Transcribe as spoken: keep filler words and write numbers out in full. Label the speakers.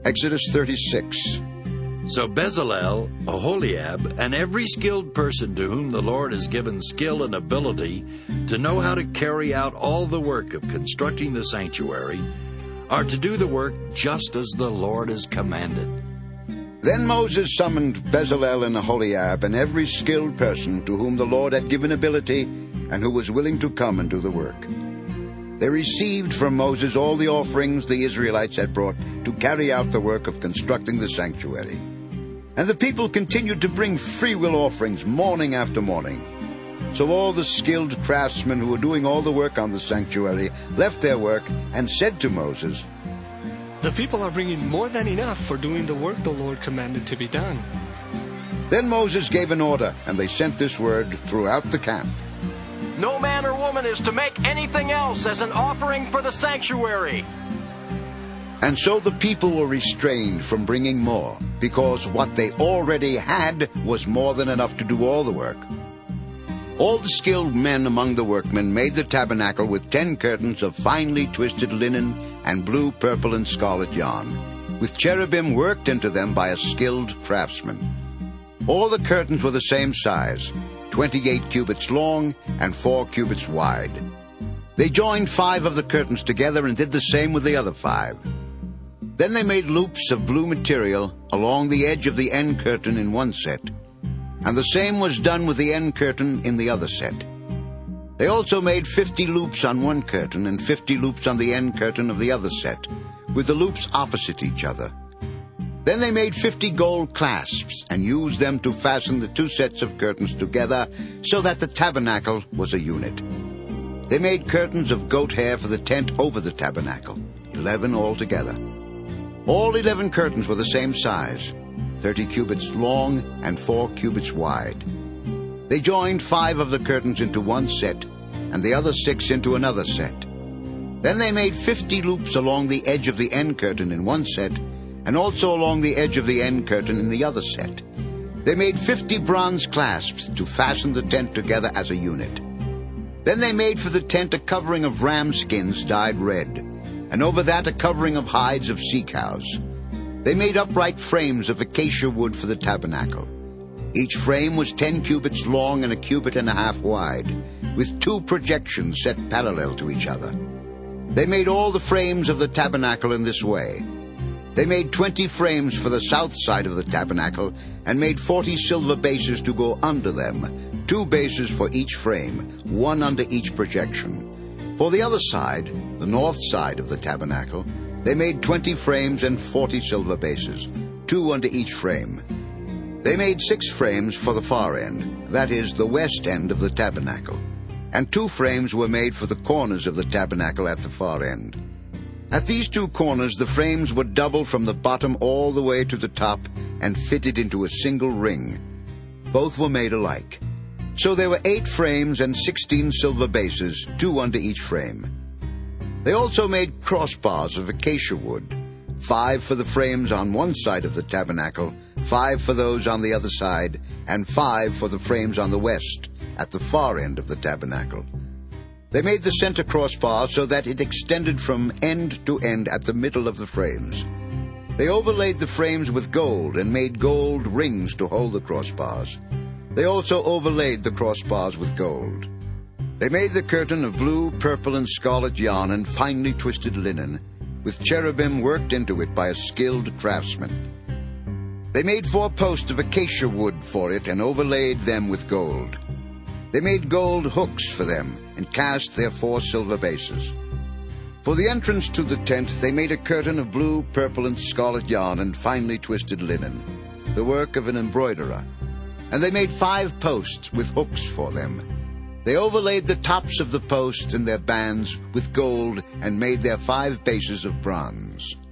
Speaker 1: Exodus thirty-six.
Speaker 2: So Bezalel, Aholiab, and every skilled person to whom the Lord has given skill and ability to know how to carry out all the work of constructing the sanctuary are to do the work just as the Lord has commanded.
Speaker 1: Then Moses summoned Bezalel and Aholiab and every skilled person to whom the Lord had given ability and who was willing to come and do the work. They received from Moses all the offerings the Israelites had brought to carry out the work of constructing the sanctuary. And the people continued to bring freewill offerings morning after morning. So all the skilled craftsmen who were doing all the work on the sanctuary left their work and said to Moses,
Speaker 3: "The people are bringing more than enough for doing the work the Lord commanded to be done."
Speaker 1: Then Moses gave an order, and they sent this word throughout the camp.
Speaker 4: No man or woman is to make anything else as an offering for the sanctuary.
Speaker 1: And so the people were restrained from bringing more, because what they already had was more than enough to do all the work. All the skilled men among the workmen made the tabernacle with ten curtains of finely twisted linen and blue, purple, and scarlet yarn, with cherubim worked into them by a skilled craftsman. All the curtains were the same size, twenty-eight cubits long and four cubits wide. They joined five of the curtains together and did the same with the other five. Then they made loops of blue material along the edge of the end curtain in one set, and the same was done with the end curtain in the other set. They also made fifty loops on one curtain and fifty loops on the end curtain of the other set, with the loops opposite each other. Then they made fifty gold clasps and used them to fasten the two sets of curtains together so that the tabernacle was a unit. They made curtains of goat hair for the tent over the tabernacle, eleven altogether. All eleven curtains were the same size, thirty cubits long and four cubits wide. They joined five of the curtains into one set, and the other six into another set. Then they made fifty loops along the edge of the end curtain in one set, and also along the edge of the end curtain in the other set. They made fifty bronze clasps to fasten the tent together as a unit. Then they made for the tent a covering of ram skins dyed red, and over that a covering of hides of sea cows. They made upright frames of acacia wood for the tabernacle. Each frame was ten cubits long and a cubit and a half wide, with two projections set parallel to each other. They made all the frames of the tabernacle in this way. They made twenty frames for the south side of the tabernacle, and made forty silver bases to go under them, two bases for each frame, one under each projection. For the other side, the north side of the tabernacle, they made twenty frames and forty silver bases, two under each frame. They made six frames for the far end, that is, the west end of the tabernacle, and two frames were made for the corners of the tabernacle at the far end. At these two corners the frames were double from the bottom all the way to the top and fitted into a single ring. Both were made alike. So there were eight frames and sixteen silver bases, two under each frame. They also made crossbars of acacia wood, five for the frames on one side of the tabernacle, five for those on the other side, and five for the frames on the west, at the far end of the tabernacle. They made the center crossbar so that it extended from end to end at the middle of the frames. They overlaid the frames with gold and made gold rings to hold the crossbars. They also overlaid the crossbars with gold. They made the curtain of blue, purple, and scarlet yarn and finely twisted linen, with cherubim worked into it by a skilled craftsman. They made four posts of acacia wood for it and overlaid them with gold. They made gold hooks for them and cast their four silver bases. For the entrance to the tent they made a curtain of blue, purple, and scarlet yarn and finely twisted linen, the work of an embroiderer. And they made five posts with hooks for them. They overlaid the tops of the posts and their bands with gold and made their five bases of bronze.